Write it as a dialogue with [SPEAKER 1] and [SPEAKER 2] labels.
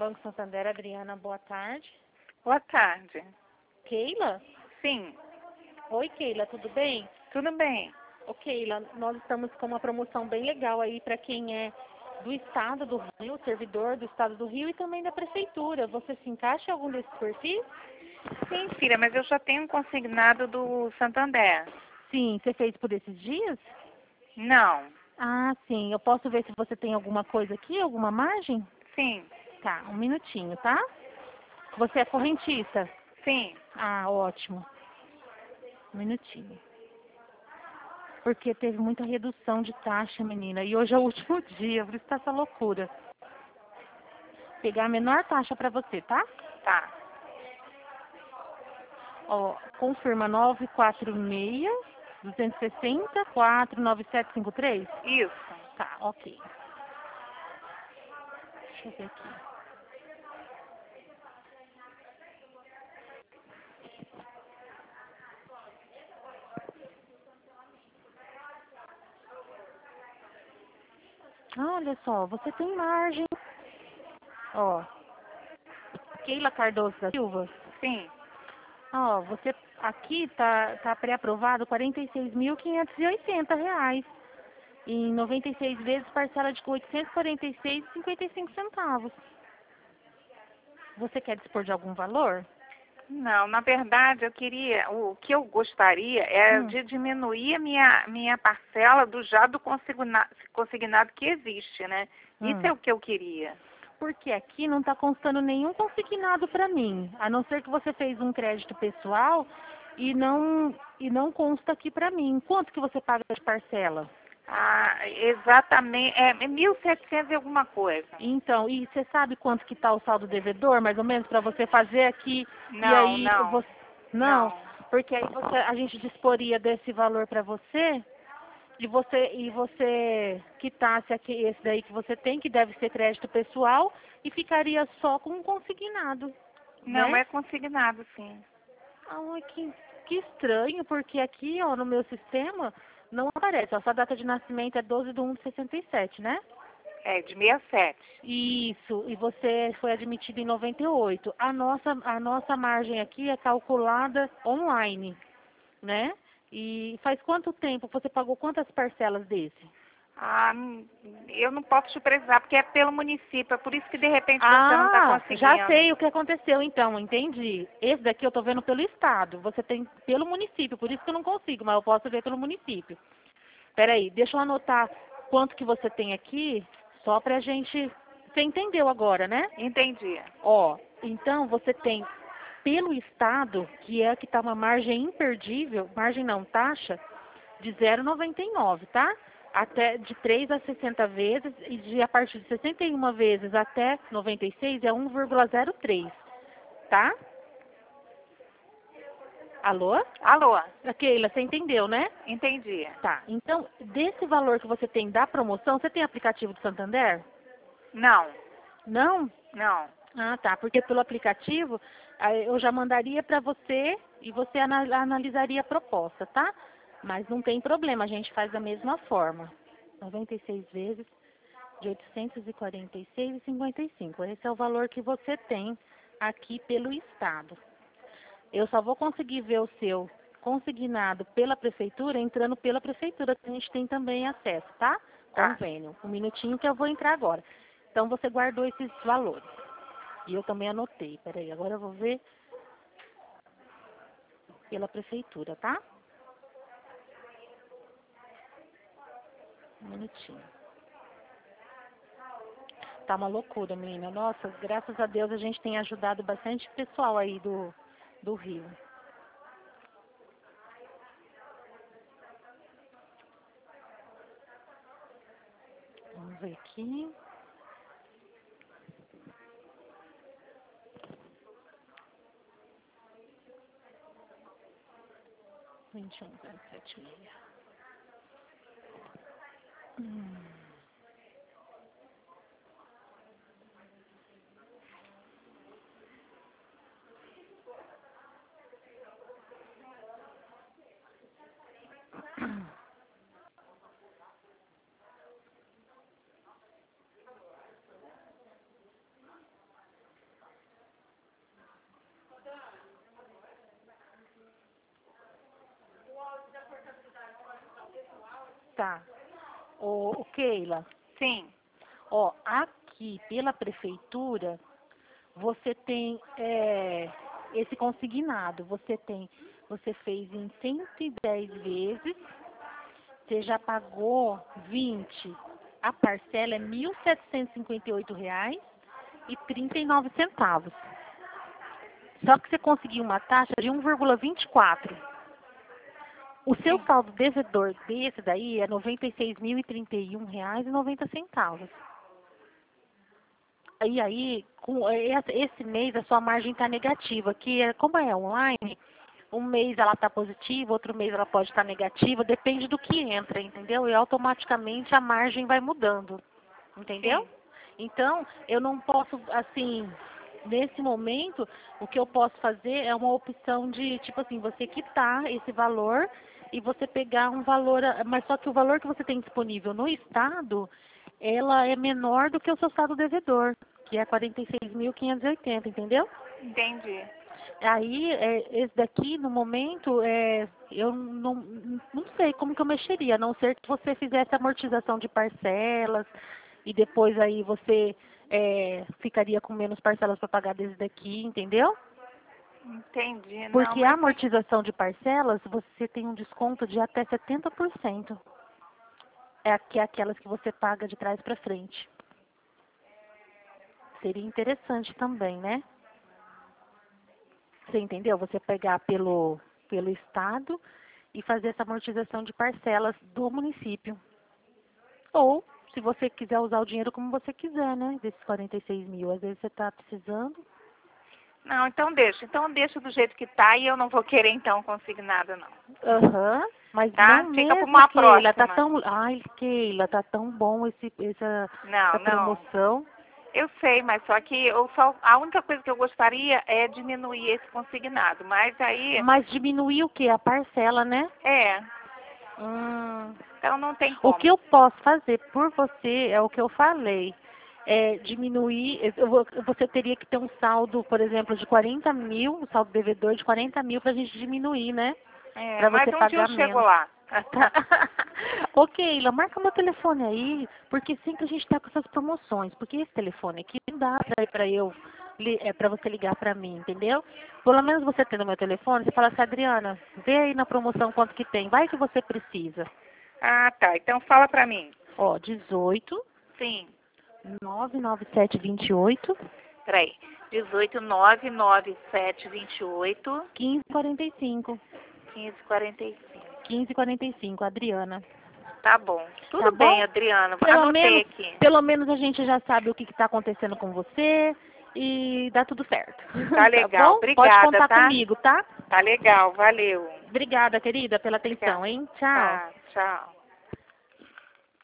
[SPEAKER 1] Banco Santander, Adriana, boa tarde.
[SPEAKER 2] Boa tarde.
[SPEAKER 1] Keila?
[SPEAKER 2] Sim,
[SPEAKER 1] Oi, Keila, tudo bem?
[SPEAKER 2] tudo bem.
[SPEAKER 1] Ô, Keila, nós estamos com uma promoção bem legal aí para quem é do estado do Rio, servidor do estado do Rio e também da prefeitura. Você se encaixa em algum desses perfis?
[SPEAKER 2] Sim, filha, mas eu já tenho um consignado do Santander.
[SPEAKER 1] Sim, você fez por esses dias?
[SPEAKER 2] Não.
[SPEAKER 1] Ah, sim. Eu posso ver se você tem alguma coisa aqui, alguma margem?
[SPEAKER 2] Sim,
[SPEAKER 1] Tá, um minutinho, tá? Você é correntista?
[SPEAKER 2] sim.
[SPEAKER 1] Ah, ótimo. Um minutinho. Porque teve muita redução de taxa, menina. E hoje é o último dia, por isso tá essa loucura. Pegar a menor taxa pra você, tá?
[SPEAKER 2] Tá.
[SPEAKER 1] Ó, confirma 946-260-49753?
[SPEAKER 2] Isso.
[SPEAKER 1] Tá, ok. Deixa eu ver aqui. Olha só, você tem margem. Ó, Keila Cardoso da Silva.
[SPEAKER 2] Sim.
[SPEAKER 1] Ó, você aqui tá pré-aprovado R$ 46.580. Em 96 vezes, parcela de R$ 846,55. Você quer dispor de algum valor?
[SPEAKER 2] Não, na verdade, o que eu gostaria é
[SPEAKER 1] Hum.
[SPEAKER 2] de diminuir a minha parcela do consignado que existe, né? Isso é o que eu queria.
[SPEAKER 1] Porque aqui não está constando nenhum consignado para mim, a não ser que você fez um crédito pessoal e não consta aqui para mim. Quanto que você paga de parcela?
[SPEAKER 2] Ah, exatamente, é 1.700 e alguma coisa.
[SPEAKER 1] Então, e você sabe quanto que está o saldo devedor, mais ou menos, para você fazer aqui e
[SPEAKER 2] Não,
[SPEAKER 1] aí
[SPEAKER 2] não,
[SPEAKER 1] você... Não,
[SPEAKER 2] não.
[SPEAKER 1] porque aí a gente disporia desse valor para você e você quitasse aqui esse daí que você tem, que deve ser crédito pessoal, e ficaria só com um consignado,
[SPEAKER 2] Não,
[SPEAKER 1] né?
[SPEAKER 2] é consignado, sim.
[SPEAKER 1] Ai, que estranho, porque aqui, ó, no meu sistema não aparece. Ó, sua data de nascimento é 12/1/67, né?
[SPEAKER 2] É de 67.
[SPEAKER 1] Isso, e você foi admitido em 98. A nossa margem aqui é calculada online, né? E faz quanto tempo? Você pagou quantas parcelas desse?
[SPEAKER 2] Ah, eu não posso te precisar, porque é pelo município, é por isso que de repente você não está
[SPEAKER 1] Ah, já
[SPEAKER 2] conseguindo.
[SPEAKER 1] sei o que aconteceu então, entendi. Esse daqui eu tô vendo pelo estado. Você tem pelo município, por isso que eu não consigo, mas eu posso ver pelo município. Peraí, deixa eu anotar quanto que você tem aqui, só pra gente... Você entendeu agora, né?
[SPEAKER 2] Entendi.
[SPEAKER 1] Ó, então você tem pelo estado, que é que tá uma margem imperdível, margem não, taxa, de 0,99, tá? Até de 3 a 60 vezes e a partir de 61 vezes até 96 é 1,03, tá? Alô?
[SPEAKER 2] Alô,
[SPEAKER 1] Keila, você entendeu, né?
[SPEAKER 2] entendi.
[SPEAKER 1] Tá. Então, desse valor que você tem da promoção, você tem aplicativo do Santander?
[SPEAKER 2] Não,
[SPEAKER 1] Não?
[SPEAKER 2] não.
[SPEAKER 1] Ah, tá. Porque pelo aplicativo, eu já mandaria para você e você analisaria a proposta, tá? Mas não tem problema, a gente faz da mesma forma. 96 vezes de 846,55. Esse é o valor que você tem aqui pelo estado. Eu só vou conseguir ver o seu consignado pela prefeitura, entrando pela prefeitura, que a gente tem também acesso, tá?
[SPEAKER 2] Tá.
[SPEAKER 1] Convênio. Um minutinho que eu vou entrar agora. Então, você guardou esses valores. E eu também anotei. Peraí, agora eu vou ver pela prefeitura, tá? Um minutinho. Tá uma loucura, menina. Nossa, graças a Deus a gente tem ajudado bastante pessoal aí do Rio. Vamos ver aqui. Vinte e um, 7,6. Tá. Ô, Keila,
[SPEAKER 2] Sim.
[SPEAKER 1] ó, aqui pela prefeitura, você tem esse consignado. Você fez em 110 vezes, você já pagou 20. A parcela é R$ 1.758,39. Só que você conseguiu uma taxa de 1,24. O seu
[SPEAKER 2] Sim.
[SPEAKER 1] saldo devedor desse daí é R$ 96.031,90. E aí, com esse mês, a sua margem está negativa, como é online, um mês ela está positiva, outro mês ela pode estar negativa, depende do que entra, entendeu? E automaticamente a margem vai mudando, entendeu?
[SPEAKER 2] Sim.
[SPEAKER 1] Então, eu não posso, assim, nesse momento, o que eu posso fazer é uma opção de, tipo assim, você quitar esse valor e você pegar um valor, mas só que o valor que você tem disponível no estado, ela é menor do que o seu saldo devedor, que é 46.580, entendeu?
[SPEAKER 2] Entendi.
[SPEAKER 1] Aí, esse daqui, no momento, eu não sei como que eu mexeria, a não ser que você fizesse amortização de parcelas e depois aí você ficaria com menos parcelas para pagar desse daqui, entendeu?
[SPEAKER 2] Entendi. Não,
[SPEAKER 1] Porque a
[SPEAKER 2] mas
[SPEAKER 1] amortização de parcelas, você tem um desconto de até 70%. Que é aquelas que você paga de trás para frente. Seria interessante também, né? Você entendeu? Você pegar pelo estado e fazer essa amortização de parcelas do município. Ou, se você quiser usar o dinheiro como você quiser, né? Desses 46 mil. Às vezes você está precisando.
[SPEAKER 2] não, então deixa. Então deixa do jeito que tá e eu não vou querer então consignado não.
[SPEAKER 1] Aham. Mas
[SPEAKER 2] Tá?
[SPEAKER 1] não
[SPEAKER 2] Fica para
[SPEAKER 1] mesmo,
[SPEAKER 2] uma
[SPEAKER 1] Keila. Tá
[SPEAKER 2] próxima.
[SPEAKER 1] tão... Ai, Keila, tá tão bom essa
[SPEAKER 2] Não, não.
[SPEAKER 1] promoção.
[SPEAKER 2] Eu sei, mas só que a única coisa que eu gostaria é diminuir esse consignado. Mas aí,
[SPEAKER 1] Mas diminuir o quê? A parcela, né?
[SPEAKER 2] é.
[SPEAKER 1] Hum.
[SPEAKER 2] Então não tem
[SPEAKER 1] O
[SPEAKER 2] como.
[SPEAKER 1] que eu posso fazer por você é o que eu falei. Diminuir, você teria que ter um saldo, por exemplo, de 40 mil, um saldo devedor de 40 mil para a gente diminuir, né?
[SPEAKER 2] É,
[SPEAKER 1] Para
[SPEAKER 2] mas
[SPEAKER 1] você
[SPEAKER 2] um dia eu
[SPEAKER 1] pagar
[SPEAKER 2] chego
[SPEAKER 1] menos.
[SPEAKER 2] lá.
[SPEAKER 1] Tá. Ok, Keila, marca meu telefone aí, porque sempre a gente tá com essas promoções. Porque esse telefone aqui não dá para você ligar para mim, entendeu? Pelo menos você tendo meu telefone, você fala assim, Adriana, vê aí na promoção quanto que tem, vai que você precisa.
[SPEAKER 2] Ah, tá. Então fala pra mim.
[SPEAKER 1] Ó, 18
[SPEAKER 2] Sim.
[SPEAKER 1] 99728
[SPEAKER 2] Peraí. 1899728
[SPEAKER 1] 1545.
[SPEAKER 2] 1545.
[SPEAKER 1] 1545, Adriana.
[SPEAKER 2] Tá bom.
[SPEAKER 1] Tá
[SPEAKER 2] Tudo
[SPEAKER 1] bom?
[SPEAKER 2] bem, Adriana.
[SPEAKER 1] Pelo
[SPEAKER 2] Anotei
[SPEAKER 1] menos,
[SPEAKER 2] aqui.
[SPEAKER 1] pelo menos a gente já sabe o que está acontecendo com você e dá tudo certo.
[SPEAKER 2] Tá
[SPEAKER 1] Tá
[SPEAKER 2] legal.
[SPEAKER 1] bom? Pode
[SPEAKER 2] Obrigada,
[SPEAKER 1] contar
[SPEAKER 2] tá?
[SPEAKER 1] comigo, tá?
[SPEAKER 2] Tá legal. Valeu.
[SPEAKER 1] Obrigada, querida, pela
[SPEAKER 2] Obrigada.
[SPEAKER 1] atenção, hein? Tchau.
[SPEAKER 2] Tá. Tchau.